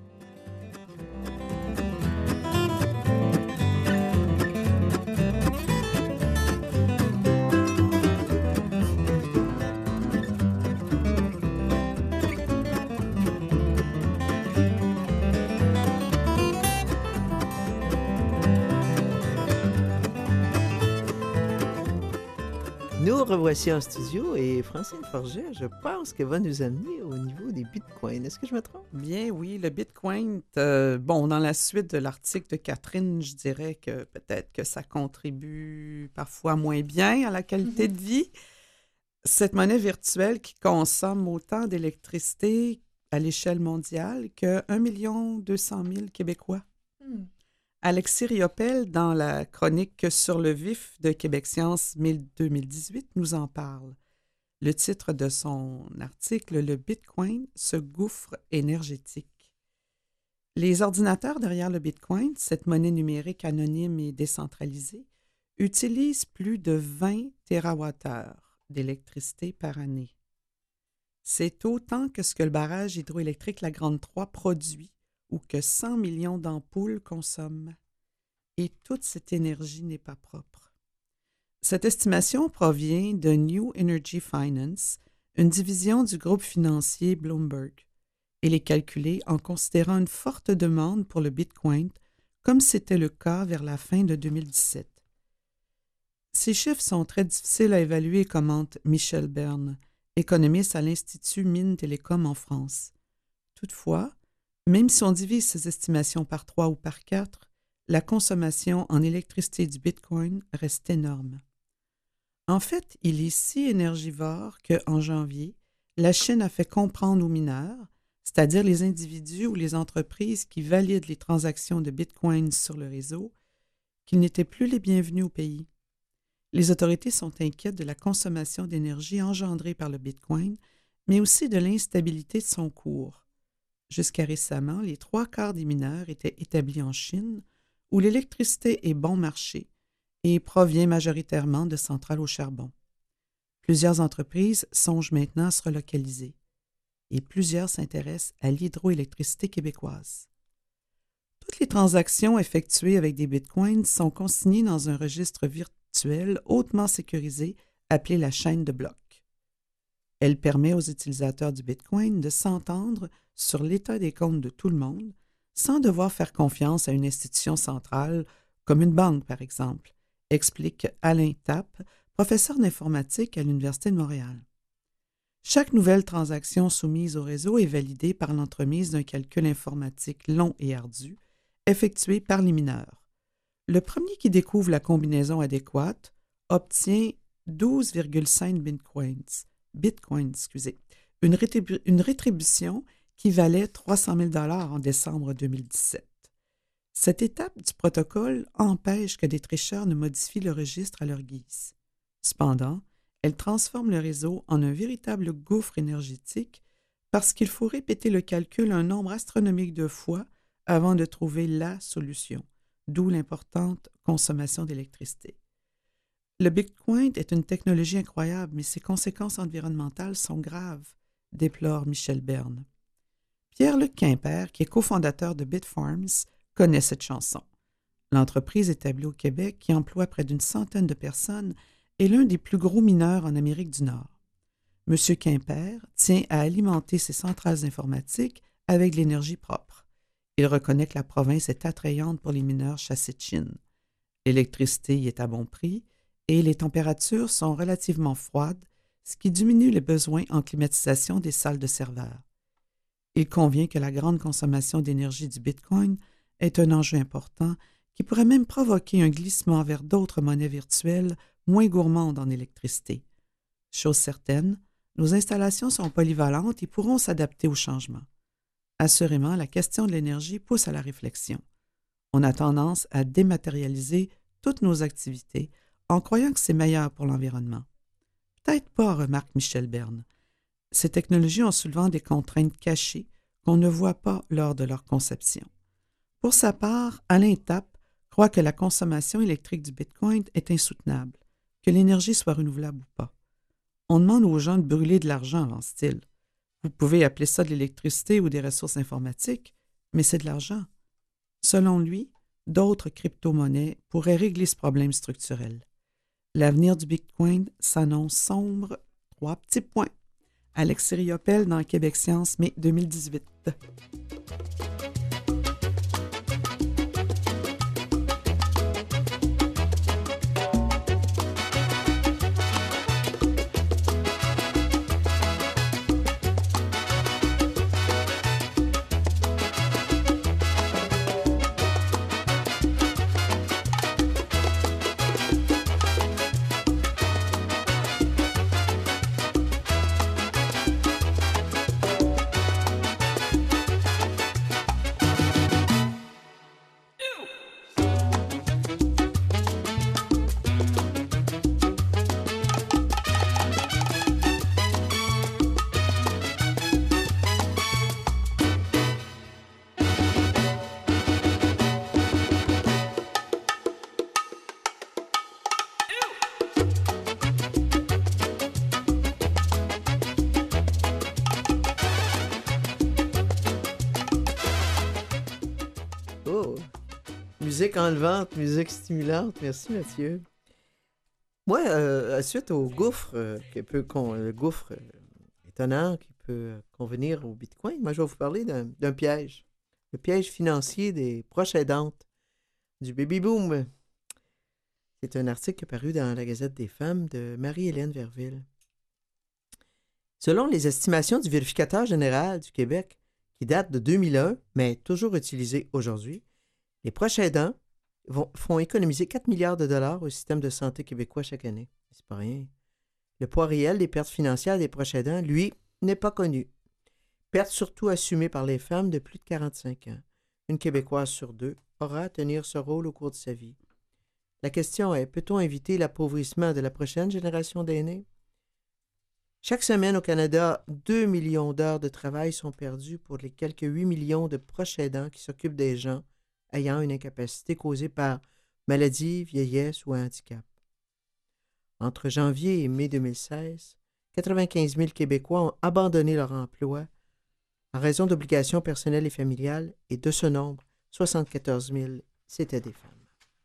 Nous revoici en studio et Francine Forget, je pense qu'elle va nous amener au niveau des bitcoins. Est-ce que je me trompe? Bien, oui, le bitcoin, euh, bon, dans la suite de l'article de Catherine, je dirais que peut-être que ça contribue parfois moins bien à la qualité mm-hmm. de vie. Cette monnaie virtuelle qui consomme autant d'électricité à l'échelle mondiale que un million deux cent mille Québécois. Mm. Alexis Riopel, dans la chronique Sur le vif de Québec Science deux mille dix-huit, nous en parle. Le titre de son article, Le Bitcoin, ce gouffre énergétique. Les ordinateurs derrière le Bitcoin, cette monnaie numérique anonyme et décentralisée, utilisent plus de vingt térawattheures d'électricité par année. C'est autant que ce que le barrage hydroélectrique La Grande Trois produit ou que cent millions d'ampoules consomment. Et toute cette énergie n'est pas propre. Cette estimation provient de New Energy Finance, une division du groupe financier Bloomberg. Elle est calculée en considérant une forte demande pour le Bitcoin, comme c'était le cas vers la fin de deux mille dix-sept. Ces chiffres sont très difficiles à évaluer, commente Michel Berne, économiste à l'Institut Mines Télécom en France. Toutefois, même si on divise ces estimations par trois ou par quatre, la consommation en électricité du Bitcoin reste énorme. En fait, il est si énergivore qu'en janvier, la Chine a fait comprendre aux mineurs, c'est-à-dire les individus ou les entreprises qui valident les transactions de Bitcoin sur le réseau, qu'ils n'étaient plus les bienvenus au pays. Les autorités sont inquiètes de la consommation d'énergie engendrée par le Bitcoin, mais aussi de l'instabilité de son cours. Jusqu'à récemment, les trois quarts des mineurs étaient établis en Chine, où l'électricité est bon marché et provient majoritairement de centrales au charbon. Plusieurs entreprises songent maintenant à se relocaliser et plusieurs s'intéressent à l'hydroélectricité québécoise. Toutes les transactions effectuées avec des bitcoins sont consignées dans un registre virtuel hautement sécurisé appelé la chaîne de blocs. Elle permet aux utilisateurs du Bitcoin de s'entendre sur l'état des comptes de tout le monde sans devoir faire confiance à une institution centrale, comme une banque par exemple, explique Alain Tappe, professeur d'informatique à l'Université de Montréal. Chaque nouvelle transaction soumise au réseau est validée par l'entremise d'un calcul informatique long et ardu, effectué par les mineurs. Le premier qui découvre la combinaison adéquate obtient douze virgule cinq bitcoins, bitcoins excusez, une, rétribu- une rétribution qui valait trois cent mille dollars en décembre deux mille dix-sept. Cette étape du protocole empêche que des tricheurs ne modifient le registre à leur guise. Cependant, elle transforme le réseau en un véritable gouffre énergétique parce qu'il faut répéter le calcul un nombre astronomique de fois avant de trouver la solution, d'où l'importante consommation d'électricité. Le Bitcoin est une technologie incroyable, mais ses conséquences environnementales sont graves, déplore Michel Berne. Pierre-Luc Quimper, qui est cofondateur de Bitfarms, connaît cette chanson. L'entreprise établie au Québec, qui emploie près d'une centaine de personnes, est l'un des plus gros mineurs en Amérique du Nord. M. Quimper tient à alimenter ses centrales informatiques avec de l'énergie propre. Il reconnaît que la province est attrayante pour les mineurs chassés de Chine. L'électricité y est à bon prix et les températures sont relativement froides, ce qui diminue les besoins en climatisation des salles de serveurs. Il convient que la grande consommation d'énergie du Bitcoin est un enjeu important qui pourrait même provoquer un glissement vers d'autres monnaies virtuelles moins gourmandes en électricité. Chose certaine, nos installations sont polyvalentes et pourront s'adapter au changement. Assurément, la question de l'énergie pousse à la réflexion. On a tendance à dématérialiser toutes nos activités en croyant que c'est meilleur pour l'environnement. Peut-être pas, remarque Michel Berne. Ces technologies ont souvent des contraintes cachées qu'on ne voit pas lors de leur conception. Pour sa part, Alain Tappe croit que la consommation électrique du Bitcoin est insoutenable, que l'énergie soit renouvelable ou pas. On demande aux gens de brûler de l'argent, avance-t-il. Vous pouvez appeler ça de l'électricité ou des ressources informatiques, mais c'est de l'argent. Selon lui, d'autres crypto-monnaies pourraient régler ce problème structurel. L'avenir du Bitcoin s'annonce sombre. Trois petits points. Alex Siriopel dans Québec Science, mai deux mille dix-huit. Musique enlevante, musique stimulante. Merci, Mathieu. Moi, euh, suite au gouffre, euh, qui peut con, le gouffre euh, étonnant qui peut convenir au Bitcoin, moi, je vais vous parler d'un, d'un piège. Le piège financier des proches aidantes du baby-boom. C'est un article paru dans la Gazette des femmes de Marie-Hélène Verville. Selon les estimations du vérificateur général du Québec, qui date de deux mille un, mais toujours utilisé aujourd'hui, les proches aidants vont, font économiser quatre milliards de dollars au système de santé québécois chaque année. C'est pas rien. Le poids réel des pertes financières des proches aidants, lui, n'est pas connu. Pertes surtout assumées par les femmes de plus de quarante-cinq ans. Une Québécoise sur deux aura à tenir ce rôle au cours de sa vie. La question est, peut-on éviter l'appauvrissement de la prochaine génération d'aînés? Chaque semaine au Canada, deux millions d'heures de travail sont perdues pour les quelques huit millions de proches aidants qui s'occupent des gens ayant une incapacité causée par maladie, vieillesse ou handicap. Entre janvier et mai deux mille seize, quatre-vingt-quinze mille Québécois ont abandonné leur emploi en raison d'obligations personnelles et familiales, et de ce nombre, soixante-quatorze mille, c'étaient des femmes.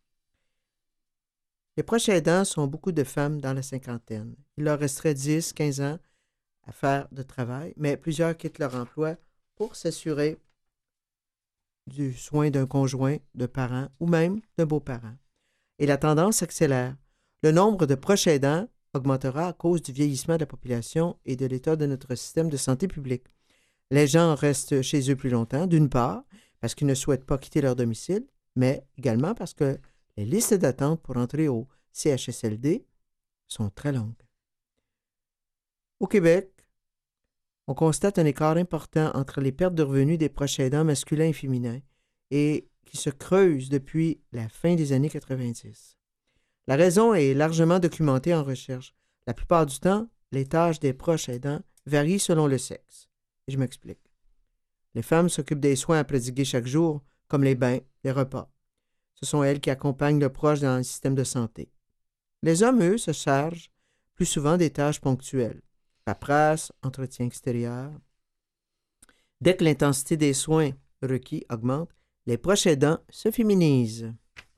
Les proches aidants sont beaucoup de femmes dans la cinquantaine. Il leur resterait dix à quinze ans à faire de travail, mais plusieurs quittent leur emploi pour s'assurer du soin d'un conjoint, de parent ou même d'un beau-parent. Et la tendance s'accélère. Le nombre de proches aidants augmentera à cause du vieillissement de la population et de l'état de notre système de santé publique. Les gens restent chez eux plus longtemps, d'une part, parce qu'ils ne souhaitent pas quitter leur domicile, mais également parce que les listes d'attente pour entrer au C H S L D sont très longues. Au Québec, on constate un écart important entre les pertes de revenus des proches aidants masculins et féminins et qui se creuse depuis la fin des années quatre-vingt-dix. La raison est largement documentée en recherche. La plupart du temps, les tâches des proches aidants varient selon le sexe. Je m'explique. Les femmes s'occupent des soins à prodiguer chaque jour, comme les bains, les repas. Ce sont elles qui accompagnent le proche dans le système de santé. Les hommes, eux, se chargent plus souvent des tâches ponctuelles. Paperasse, entretien extérieur. Dès que l'intensité des soins requis augmente, les proches aidants se féminisent.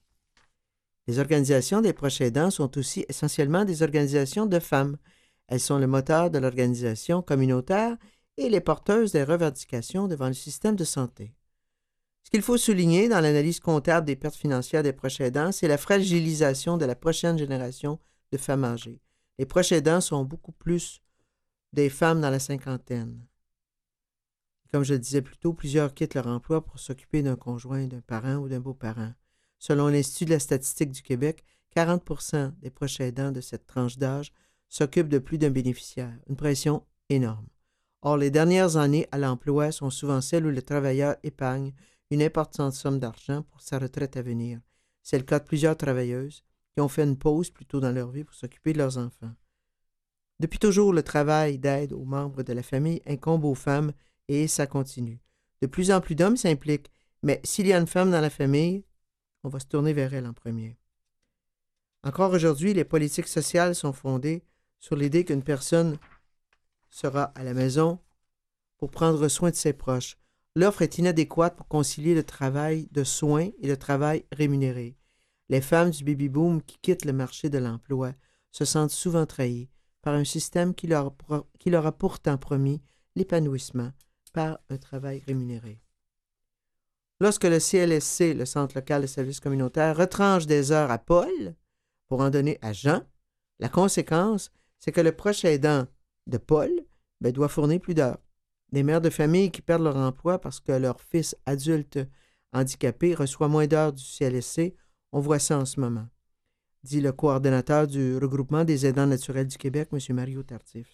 Les organisations des proches aidants sont aussi essentiellement des organisations de femmes. Elles sont le moteur de l'organisation communautaire et les porteuses des revendications devant le système de santé. Ce qu'il faut souligner dans l'analyse comptable des pertes financières des proches aidants, c'est la fragilisation de la prochaine génération de femmes âgées. Les proches aidants sont beaucoup plus des femmes dans la cinquantaine. Comme je le disais plus tôt, plusieurs quittent leur emploi pour s'occuper d'un conjoint, d'un parent ou d'un beau-parent. Selon l'Institut de la statistique du Québec, quarante pour cent des proches aidants de cette tranche d'âge s'occupent de plus d'un bénéficiaire, une pression énorme. Or, les dernières années à l'emploi sont souvent celles où le travailleur épargne une importante somme d'argent pour sa retraite à venir. C'est le cas de plusieurs travailleuses qui ont fait une pause plus tôt dans leur vie pour s'occuper de leurs enfants. Depuis toujours, le travail d'aide aux membres de la famille incombe aux femmes et ça continue. De plus en plus d'hommes s'impliquent, mais s'il y a une femme dans la famille, on va se tourner vers elle en premier. Encore aujourd'hui, les politiques sociales sont fondées sur l'idée qu'une personne sera à la maison pour prendre soin de ses proches. L'offre est inadéquate pour concilier le travail de soins et le travail rémunéré. Les femmes du baby-boom qui quittent le marché de l'emploi se sentent souvent trahies par un système qui leur, qui leur a pourtant promis l'épanouissement par un travail rémunéré. Lorsque le C L S C, le Centre local de services communautaires, retranche des heures à Paul pour en donner à Jean, la conséquence, c'est que le proche aidant de Paul ben, doit fournir plus d'heures. Des mères de famille qui perdent leur emploi parce que leur fils adulte handicapé reçoit moins d'heures du C L S C, on voit ça en ce moment, dit le coordonnateur du regroupement des aidants naturels du Québec, M. Mario Tardif.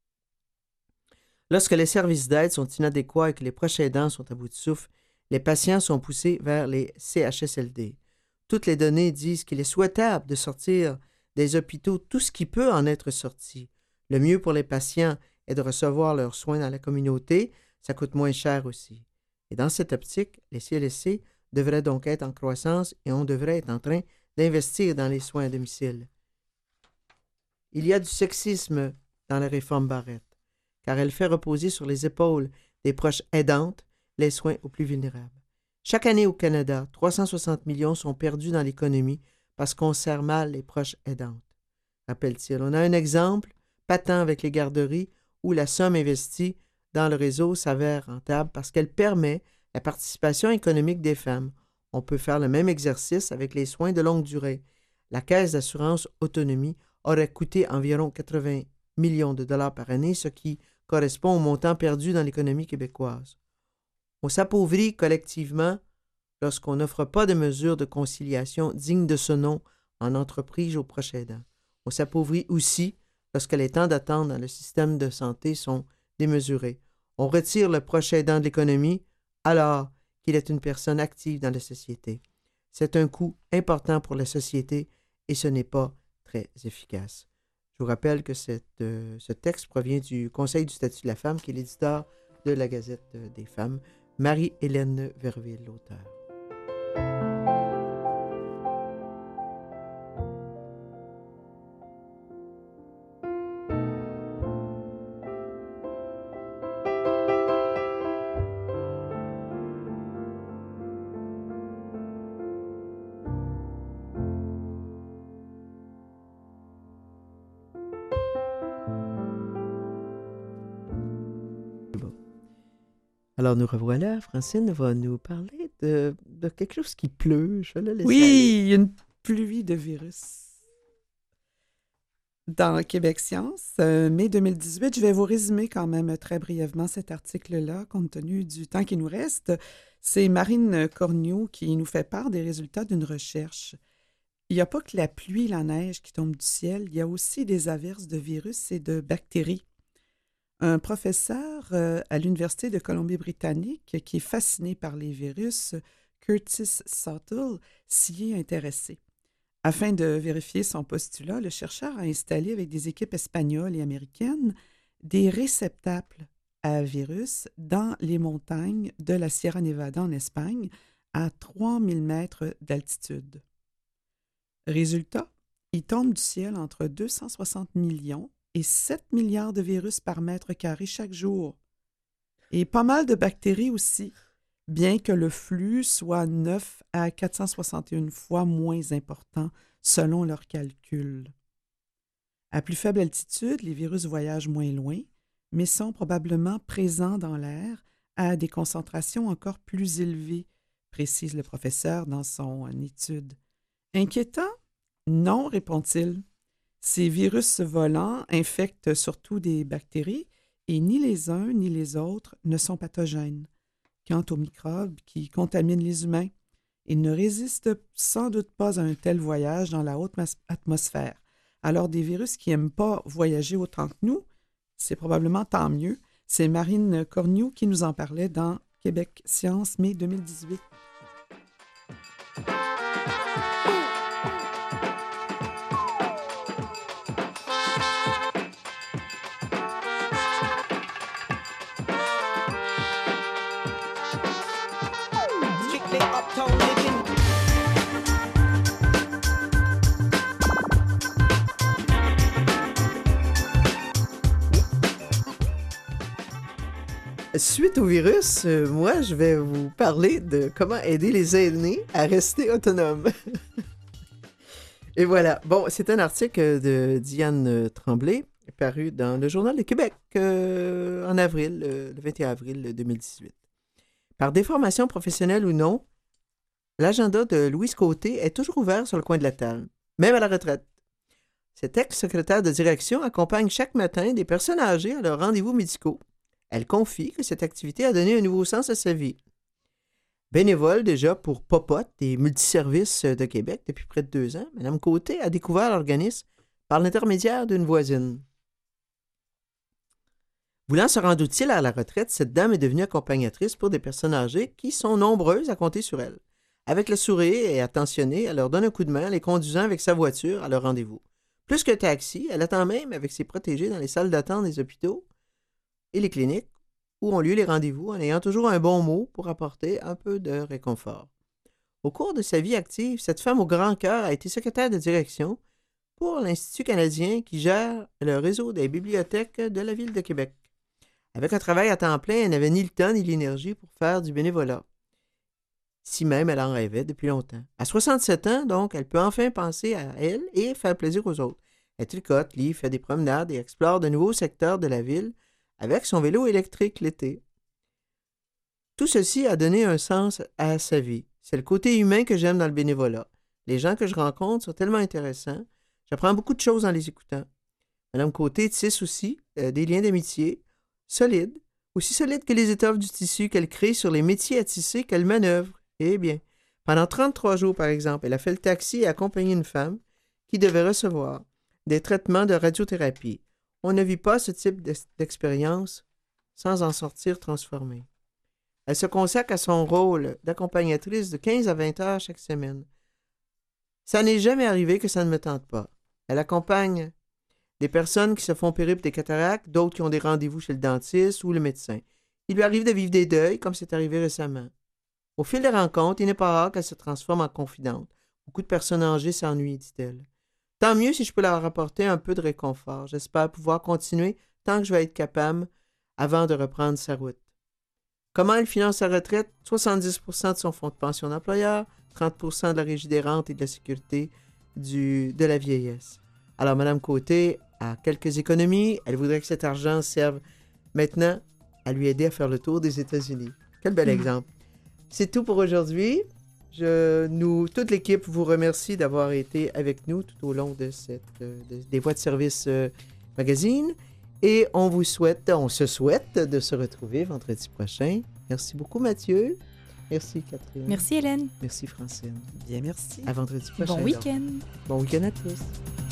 Lorsque les services d'aide sont inadéquats et que les proches aidants sont à bout de souffle, les patients sont poussés vers les C H S L D. Toutes les données disent qu'il est souhaitable de sortir des hôpitaux tout ce qui peut en être sorti. Le mieux pour les patients est de recevoir leurs soins dans la communauté, ça coûte moins cher aussi. Et dans cette optique, les C L S C devraient donc être en croissance et on devrait être en train d'investir dans les soins à domicile. Il y a du sexisme dans la réforme Barrette, car elle fait reposer sur les épaules des proches aidantes les soins aux plus vulnérables. Chaque année au Canada, trois cent soixante millions sont perdus dans l'économie parce qu'on sert mal les proches aidantes, rappelle-t-il. On a un exemple patent avec les garderies où la somme investie dans le réseau s'avère rentable parce qu'elle permet la participation économique des femmes. On peut faire le même exercice avec les soins de longue durée. La Caisse d'assurance autonomie aurait coûté environ quatre-vingts millions de dollars par année, ce qui correspond au montant perdu dans l'économie québécoise. On s'appauvrit collectivement lorsqu'on n'offre pas de mesures de conciliation dignes de ce nom en entreprise aux proches aidants. On s'appauvrit aussi lorsque les temps d'attente dans le système de santé sont démesurés. On retire le proche aidant de l'économie alors qu'il est une personne active dans la société. C'est un coût important pour la société et ce n'est pas très efficace. Je vous rappelle que cette, euh, ce texte provient du Conseil du statut de la femme, qui est l'éditeur de la Gazette des femmes. Marie-Hélène Verville, l'auteur. Alors nous revoilà, Francine va nous parler de, de quelque chose qui pleut. Je vais le laisser aller. Oui, il y a une pluie de virus. Dans Québec Science, euh, mai deux mille dix-huit, je vais vous résumer quand même très brièvement cet article-là, compte tenu du temps qui nous reste. C'est Marine Corniot qui nous fait part des résultats d'une recherche. Il n'y a pas que la pluie et la neige qui tombent du ciel, il y a aussi des averses de virus et de bactéries. Un professeur euh, à l'Université de Colombie-Britannique qui est fasciné par les virus, Curtis Sottle, s'y est intéressé. Afin de vérifier son postulat, le chercheur a installé avec des équipes espagnoles et américaines des réceptacles à virus dans les montagnes de la Sierra Nevada en Espagne à trois mille mètres d'altitude. Résultat, il tombe du ciel entre deux cent soixante millions et sept milliards de virus par mètre carré chaque jour. Et pas mal de bactéries aussi, bien que le flux soit neuf à quatre cent soixante et une fois moins important selon leurs calculs. À plus faible altitude, les virus voyagent moins loin, mais sont probablement présents dans l'air à des concentrations encore plus élevées, précise le professeur dans son étude. Inquiétant? Non, répond-il. Ces virus volants infectent surtout des bactéries et ni les uns ni les autres ne sont pathogènes. Quant aux microbes qui contaminent les humains, ils ne résistent sans doute pas à un tel voyage dans la haute atmosphère. Alors, des virus qui n'aiment pas voyager autant que nous, c'est probablement tant mieux. C'est Marine Corniot qui nous en parlait dans Québec Science, mai deux mille dix-huit. Suite au virus, euh, moi, je vais vous parler de comment aider les aînés à rester autonomes. Et voilà. Bon, c'est un article de Diane Tremblay, paru dans le Journal de Québec euh, en avril, euh, le vingt et un avril deux mille dix-huit. Par déformation professionnelle ou non, l'agenda de Louise Côté est toujours ouvert sur le coin de la table, même à la retraite. Cet ex-secrétaire de direction accompagne chaque matin des personnes âgées à leurs rendez-vous médicaux. Elle confie que cette activité a donné un nouveau sens à sa vie. Bénévole déjà pour Popote et Multiservices de Québec depuis près de deux ans, Mme Côté a découvert l'organisme par l'intermédiaire d'une voisine. Voulant se rendre utile à la retraite, cette dame est devenue accompagnatrice pour des personnes âgées qui sont nombreuses à compter sur elle. Avec le sourire et attentionnée, elle leur donne un coup de main en les conduisant avec sa voiture à leur rendez-vous. Plus que taxi, elle attend même avec ses protégés dans les salles d'attente des hôpitaux et les cliniques où ont lieu les rendez-vous en ayant toujours un bon mot pour apporter un peu de réconfort. Au cours de sa vie active, cette femme au grand cœur a été secrétaire de direction pour l'Institut canadien qui gère le réseau des bibliothèques de la Ville de Québec. Avec un travail à temps plein, elle n'avait ni le temps ni l'énergie pour faire du bénévolat. Si même elle en rêvait depuis longtemps. À soixante-sept ans, donc, elle peut enfin penser à elle et faire plaisir aux autres. Elle tricote, lit, fait des promenades et explore de nouveaux secteurs de la ville avec son vélo électrique l'été. Tout ceci a donné un sens à sa vie. C'est le côté humain que j'aime dans le bénévolat. Les gens que je rencontre sont tellement intéressants. J'apprends beaucoup de choses en les écoutant. Madame Côté tisse aussi euh, des liens d'amitié solides, aussi solides que les étoffes du tissu qu'elle crée sur les métiers à tisser qu'elle manœuvre. Eh bien, pendant trente-trois jours, par exemple, elle a fait le taxi et accompagné une femme qui devait recevoir des traitements de radiothérapie. On ne vit pas ce type d'expérience sans en sortir transformée. Elle se consacre à son rôle d'accompagnatrice de quinze à vingt heures chaque semaine. Ça n'est jamais arrivé que ça ne me tente pas. Elle accompagne des personnes qui se font opérer pour des cataractes, d'autres qui ont des rendez-vous chez le dentiste ou le médecin. Il lui arrive de vivre des deuils, comme c'est arrivé récemment. Au fil des rencontres, il n'est pas rare qu'elle se transforme en confidente. Beaucoup de personnes âgées s'ennuient, dit-elle. Tant mieux si je peux leur apporter un peu de réconfort. J'espère pouvoir continuer tant que je vais être capable avant de reprendre sa route. Comment elle finance sa retraite? soixante-dix pour cent de son fonds de pension d'employeur, trente pour cent de la Régie des rentes et de la sécurité du, de la vieillesse. Alors, Mme Côté a quelques économies. Elle voudrait que cet argent serve maintenant à lui aider à faire le tour des États-Unis. Quel bel mmh. exemple. C'est tout pour aujourd'hui. Je, nous, toute l'équipe vous remercie d'avoir été avec nous tout au long de cette, euh, de- des Voix de service euh, magazine. Et on vous souhaite, on se souhaite de se retrouver vendredi prochain. Merci beaucoup, Mathieu. Merci, Catherine. Merci, Hélène. Merci, Francine. Bien, merci. À vendredi prochain. Bon donc. week-end. Bon week-end à tous.